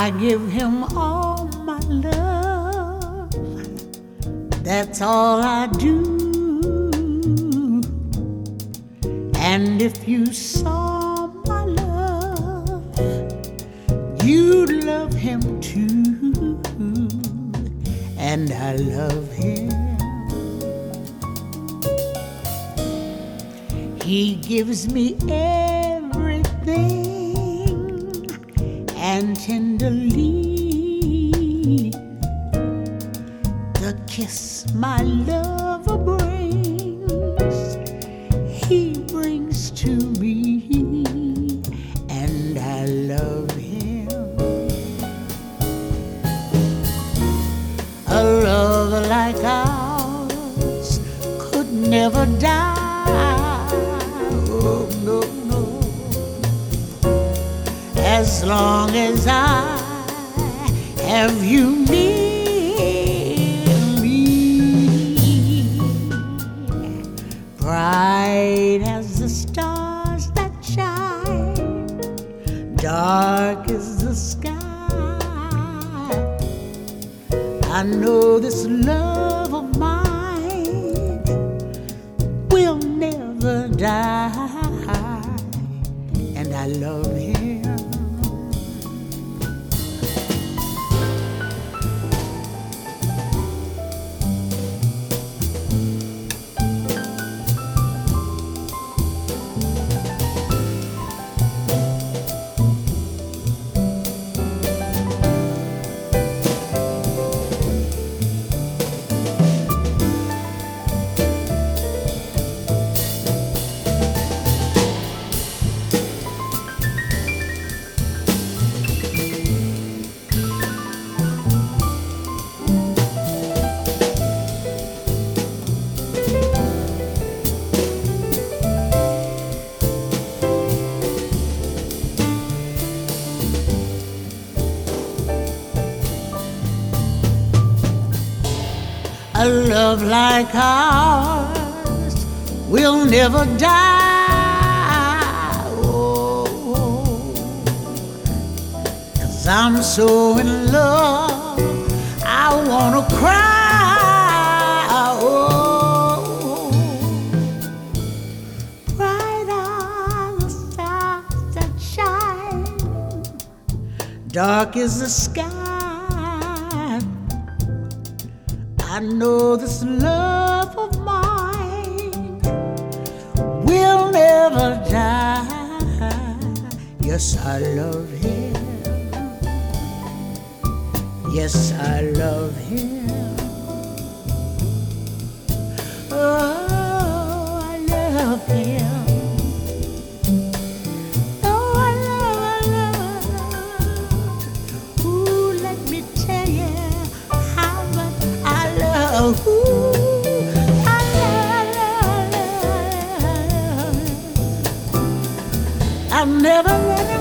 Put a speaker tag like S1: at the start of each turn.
S1: I give him all my love, that's all I do. And if you saw my love, you'd love him too. And I love him. He gives me everything, and tenderly the kiss my lover brings, he brings to me, and I love him. A love like ours could never die. Oh, no, no. As long as I have you near me, bright as the stars that shine, dark as the sky, I know this love of mine will never die, and I love him. A love like ours will never die. Oh, 'cause I'm so in love, I wanna cry. Oh, bright are the stars that shine, dark is the sky. I know this love of mine will never die. Yes, I love him. Yes, I love him. Oh, I love him. Oh, I love. Ooh, let me tell you. Ooh, I love. I'll never let